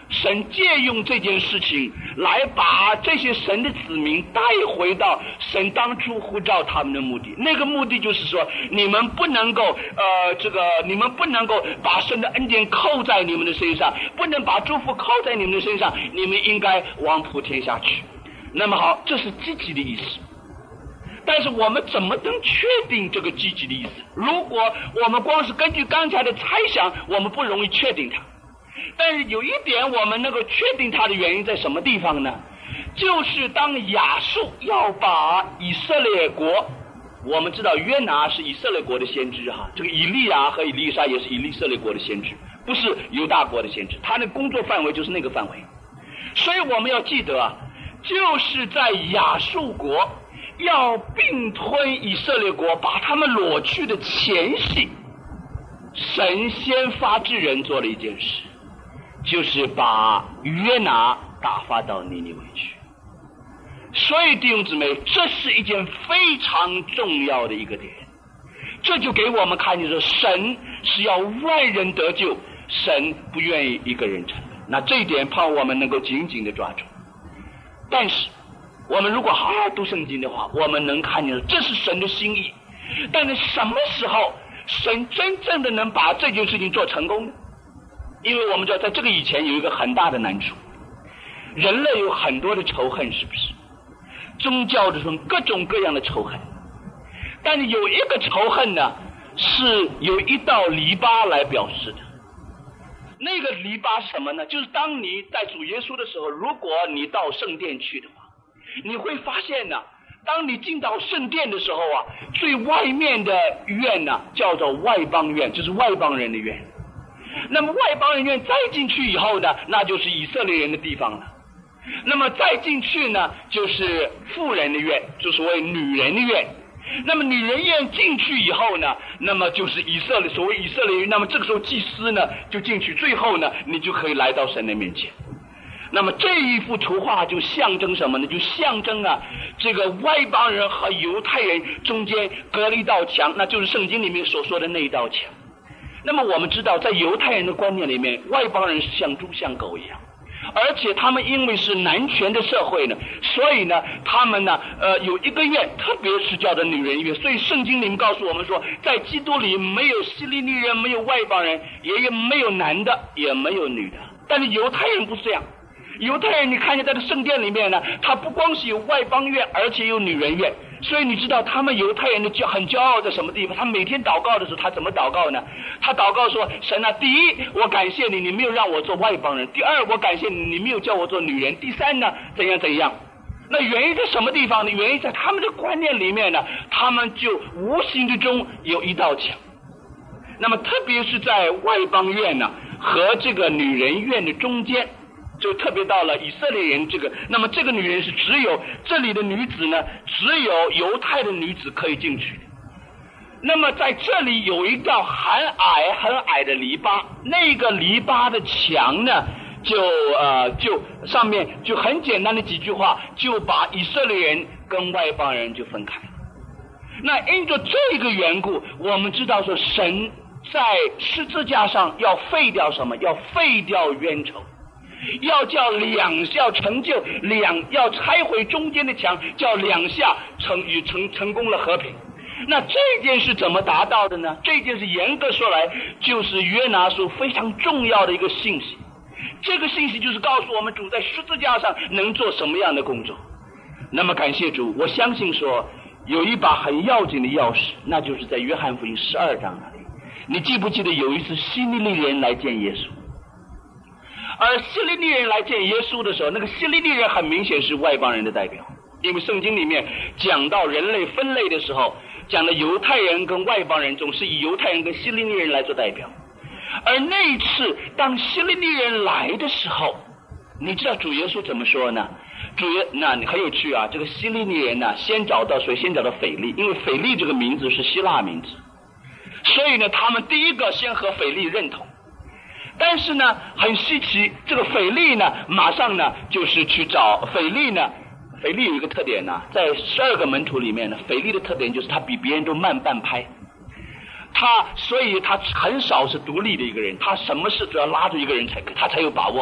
神借用这件事情来把这些神的子民带回到神当初呼召他们的目的。那个目的就是说，你们不能够呃这个你们不能够把神的恩典扣在你们的身上，不能把祝福扣在你们的身上，你们应该往普天下去。那么好，这是积极的意思。但是我们怎么能确定这个积极的意思？如果我们光是根据刚才的猜想，我们不容易确定它。但是有一点我们能够确定它的原因在什么地方呢？就是当亚述要把以色列国，我们知道约拿是以色列国的先知哈，这个以利亚和以利沙也是以色列国的先知，不是犹大国的先知，他的工作范围就是那个范围。所以我们要记得啊，就是在亚述国要并吞以色列国，把他们掳去的前夕，神先发制人做了一件事，就是把约拿打发到尼尼微去。所以弟兄姊妹，这是一件非常重要的一个点，这就给我们看见说，神是要万人得救，神不愿意一个人成功。那这一点盼我们能够紧紧的抓住。但是我们如果好好读圣经的话，我们能看见这是神的心意。但是什么时候神真正的能把这件事情做成功呢？因为我们知道在这个以前有一个很大的难处，人类有很多的仇恨，是不是？宗教这种各种各样的仇恨，但是有一个仇恨呢，是有一道篱笆来表示的。那个篱笆什么呢？就是当你在主耶稣的时候，如果你到圣殿去的话，你会发现呢，当你进到圣殿的时候啊，最外面的院呢叫做外邦院，就是外邦人的院。那么外邦人院再进去以后呢，那就是以色列人的地方了。那么再进去呢，就是妇人的院，就所谓女人的院。那么女人院进去以后呢，那么就是以色列，所谓以色列人。那么这个时候祭司呢就进去，最后呢你就可以来到神的面前。那么这一幅图画就象征什么呢？就象征啊，这个外邦人和犹太人中间隔了一道墙，那就是圣经里面所说的那一道墙。那么我们知道，在犹太人的观念里面，外邦人是像猪像狗一样，而且他们因为是男权的社会呢，所以呢他们呢呃有一个院，特别是叫做女人院。所以圣经里面告诉我们说，在基督里没有希利尼人，没有外邦人，也没有男的，也没有女的。但是犹太人不是这样，犹太人你看见在这圣殿里面呢，他不光是有外邦院，而且有女人院。所以你知道他们犹太人的骄很骄傲在什么地方？他每天祷告的时候，他怎么祷告呢？他祷告说，神啊，第一我感谢你，你没有让我做外邦人；第二我感谢你，你没有叫我做女人；第三呢怎样怎样。那原因在什么地方呢？原因在他们的观念里面呢，他们就无形之中有一道墙。那么特别是在外邦院呢和这个女人院的中间，就特别到了以色列人这个，那么这个女人是只有这里的女子呢，只有犹太的女子可以进去的。那么在这里有一道很矮很矮的篱笆，那个篱笆的墙呢，就呃就上面就很简单的几句话，就把以色列人跟外邦人就分开。那因着这个缘故，我们知道说神在十字架上要废掉什么？要废掉冤仇。要叫两下成就两，要拆毁中间的墙，叫两下成与成成功了和平。那这件事怎么达到的呢？这件事严格说来，就是约拿书非常重要的一个信息。这个信息就是告诉我们主在十字架上能做什么样的工作。那么感谢主，我相信说有一把很要紧的钥匙，那就是在约翰福音十二章那里。你记不记得有一次希利尼人来见耶稣？而希利尼人来见耶稣的时候，那个希利尼人很明显是外邦人的代表，因为圣经里面讲到人类分类的时候，讲的犹太人跟外邦人总是以犹太人跟希利尼人来做代表。而那一次当希利尼人来的时候，你知道主耶稣怎么说呢？主耶那很有趣啊，这个希利尼人呢，先找到谁？先找到腓力，因为腓力这个名字是希腊名字，所以呢他们第一个先和腓力认同。但是呢很稀奇，这个腓力呢马上呢就是去找腓力呢腓力有一个特点呢，在十二个门徒里面呢，腓力的特点就是他比别人都慢半拍，他所以他很少是独立的一个人，他什么事都要拉住一个人才他才有把握。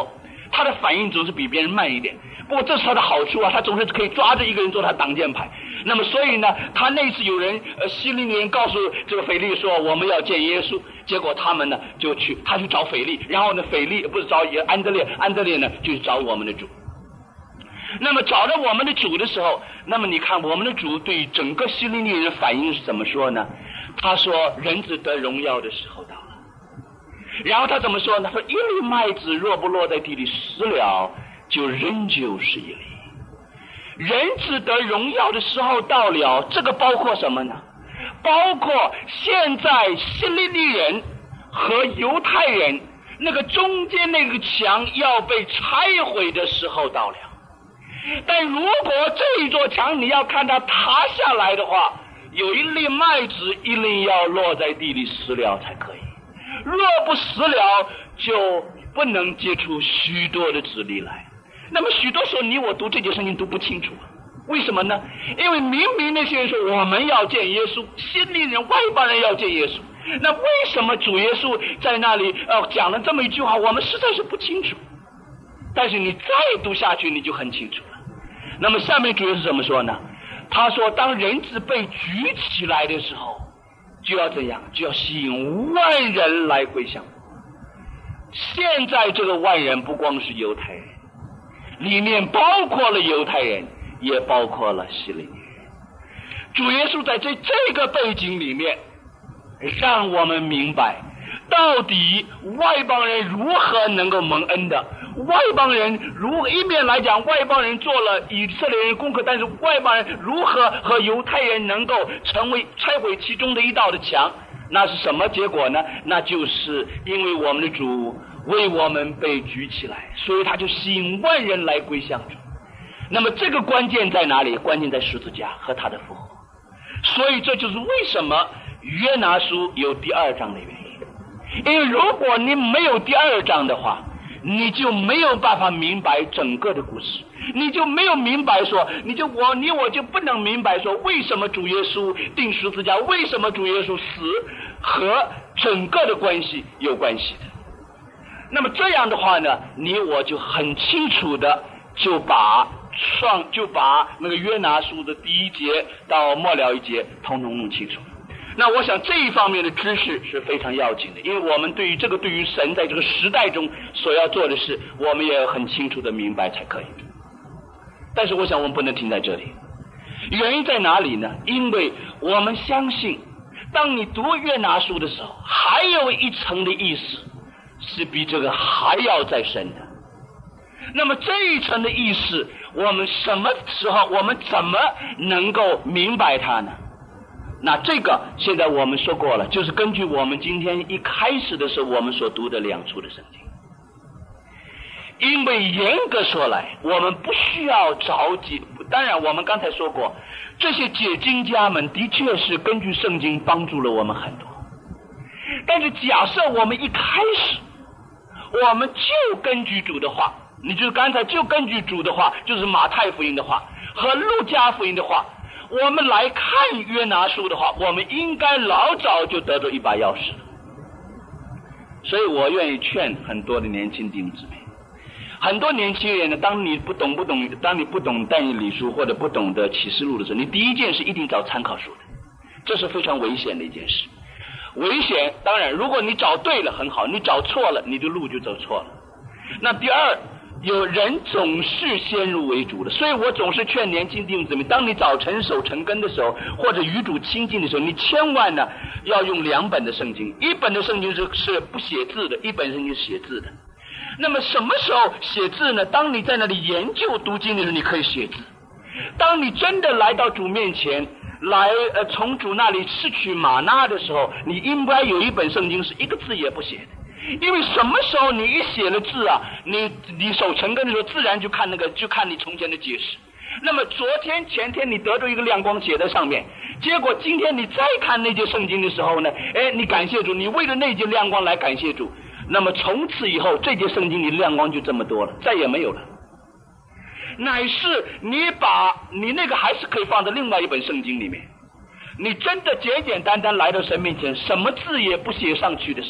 他的反应总是比别人慢一点。不过这是他的好处啊，他总是可以抓着一个人做他挡箭牌。那么所以呢，他那次有人呃希利尼人告诉这个腓力说我们要见耶稣，结果他们呢就去他去找腓力，然后呢腓力不是找安德烈，安德烈呢就去找我们的主。那么找到我们的主的时候，那么你看我们的主对整个希利尼人的反应是怎么说呢？他说人子得荣耀的时候到了。然后他怎么说呢？他说一粒麦子若不落在地里死了，就仍旧是一粒。人子得荣耀的时候到了，这个包括什么呢？包括现在希利尼人和犹太人那个中间那个墙要被拆毁的时候到了。但如果这一座墙你要看它塌下来的话，有一粒麦子一定要落在地里死了才可以，若不死了就不能结出许多的子粒来。那么许多时候你我读这节圣经读不清楚，为什么呢？因为明明那些人说我们要见耶稣，希利尼人外邦人要见耶稣，那为什么主耶稣在那里呃讲了这么一句话，我们实在是不清楚。但是你再读下去你就很清楚了。那么下面主耶稣怎么说呢？他说当人子被举起来的时候，就要怎样？就要吸引万人来归向我。现在这个万人不光是犹太人，里面包括了犹太人，也包括了希利尼人。主耶稣在这这个背景里面让我们明白到底外邦人如何能够蒙恩的。外邦人如一面来讲，外邦人做了以色列人功课，但是外邦人如何和犹太人能够成为拆毁其中的一道的墙，那是什么结果呢？那就是因为我们的主为我们被举起来，所以他就吸引万人来归向主。那么这个关键在哪里？关键在十字架和他的复活。所以这就是为什么约拿书有第二章的原因。因为如果你没有第二章的话，你就没有办法明白整个的故事，你就没有明白说，你就我你我就不能明白说为什么主耶稣钉十字架，为什么主耶稣死和整个的关系有关系的。那么这样的话呢，你我就很清楚的就把创就把那个约拿书的第一节到末了一节统统弄清楚。那我想这一方面的知识是非常要紧的，因为我们对于这个对于神在这个时代中所要做的事，我们也很清楚的明白才可以。但是我想我们不能停在这里，原因在哪里呢？因为我们相信当你读约拿书的时候，还有一层的意思是比这个还要再深的。那么这一层的意思，我们什么时候我们怎么能够明白它呢？那这个现在我们说过了，就是根据我们今天一开始的时候我们所读的两处的圣经。因为严格说来，我们不需要着急，当然我们刚才说过，这些解经家们的确是根据圣经帮助了我们很多。但是假设我们一开始我们就根据主的话，你就刚才就根据主的话，就是马太福音的话和路加福音的话，我们来看约拿书的话，我们应该老早就得着一把钥匙。所以我愿意劝很多的年轻弟兄姊妹，很多年轻人呢，当你不懂不懂当你不懂但以理书或者不懂得启示录的时候，你第一件事一定找参考书的，这是非常危险的一件事。危险当然如果你找对了很好，你找错了你的路就走错了。那第二，有人总是先入为主的，所以我总是劝年轻弟兄姊妹，当你早晨守晨更的时候，或者与主亲近的时候，你千万呢要用两本的圣经，一本的圣经是是不写字的，一本圣经是写字的。那么什么时候写字呢？当你在那里研究读经的时候，你可以写字。当你真的来到主面前，来呃从主那里拾取玛纳的时候，你应该有一本圣经是一个字也不写的。因为什么时候你一写了字啊，你你守晨更的时候，自然就看那个就看你从前的解释。那么昨天前天你得着一个亮光写在上面，结果今天你再看那节圣经的时候呢，哎，你感谢主，你为了那节亮光来感谢主，那么从此以后这节圣经里亮光就这么多了，再也没有了。乃是你把你那个还是可以放在另外一本圣经里面，你真的简简单单来到神面前，什么字也不写上去的时候，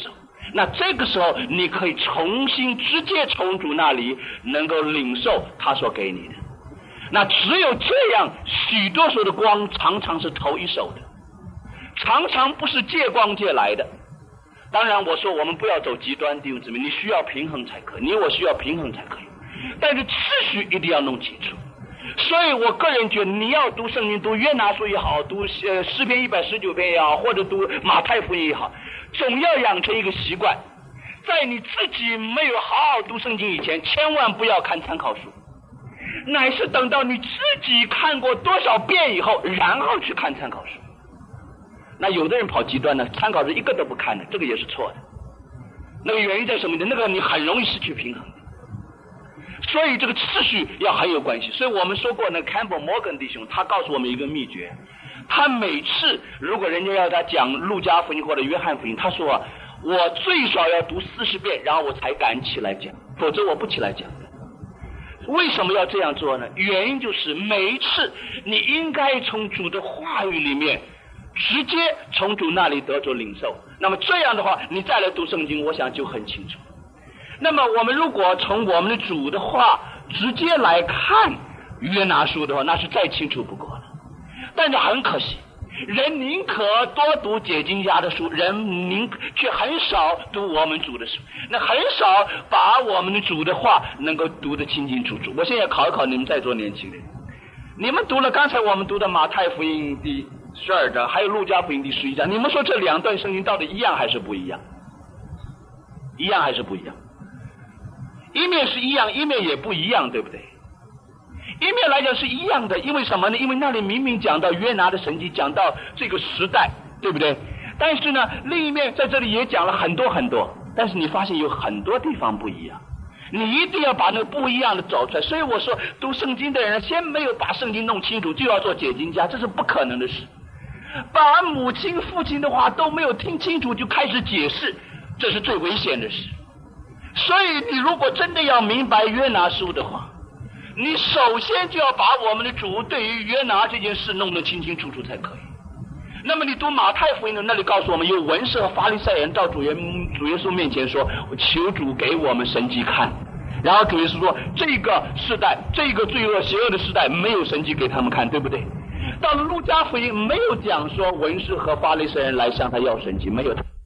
那这个时候你可以重新直接从主那里能够领受他所给你的。那只有这样，许多时候的光常常是头一手的，常常不是借光借来的。当然我说我们不要走极端，弟兄姊妹，你需要平衡才可以，你我需要平衡才可以，但是次序一定要弄清楚。所以我个人觉得，你要读圣经，读约拿书也好，读呃诗篇一百十九篇也好，或者读马太福音也好，总要养成一个习惯，在你自己没有好好读圣经以前，千万不要看参考书，乃是等到你自己看过多少遍以后，然后去看参考书。那有的人跑极端呢，参考书一个都不看的，这个也是错的。那个原因在什么呢？那个你很容易失去平衡。所以这个次序要很有关系。所以我们说过呢 Campbell Morgan 弟兄他告诉我们一个秘诀，他每次如果人家要他讲路加福音或者约翰福音，他说我最少要读四十遍，然后我才敢起来讲，否则我不起来讲的。为什么要这样做呢？原因就是每一次你应该从主的话语里面直接从主那里得着领受，那么这样的话你再来读圣经，我想就很清楚。那么我们如果从我们的主的话直接来看约拿书的话，那是再清楚不过了。但是很可惜，人宁可多读解经家的书，人宁却很少读我们主的书，那很少把我们的主的话能够读得清清楚楚。我现在考一考你们在座年轻人，你们读了刚才我们读的马太福音第十二章，还有路加福音第十一章，你们说这两段圣经到底一样还是不一样？一样还是不一样？一面是一样，一面也不一样，对不对？一面来讲是一样的，因为什么呢？因为那里明明讲到约拿的神迹，讲到这个时代，对不对？但是呢，另一面在这里也讲了很多很多，但是你发现有很多地方不一样，你一定要把那个不一样的找出来。所以我说读圣经的人先没有把圣经弄清楚就要做解经家，这是不可能的事。把母亲父亲的话都没有听清楚就开始解释，这是最危险的事。所以你如果真的要明白约拿书的话，你首先就要把我们的主对于约拿这件事弄得清清楚楚才可以。那么你读马太福音的那里告诉我们，有文士和法利赛人到主耶主耶稣面前说，求主给我们神迹看。然后主耶稣说，这个世代，这个罪恶邪恶的世代没有神迹给他们看，对不对？到了路加福音没有讲说文士和法利赛人来向他要神迹，没有。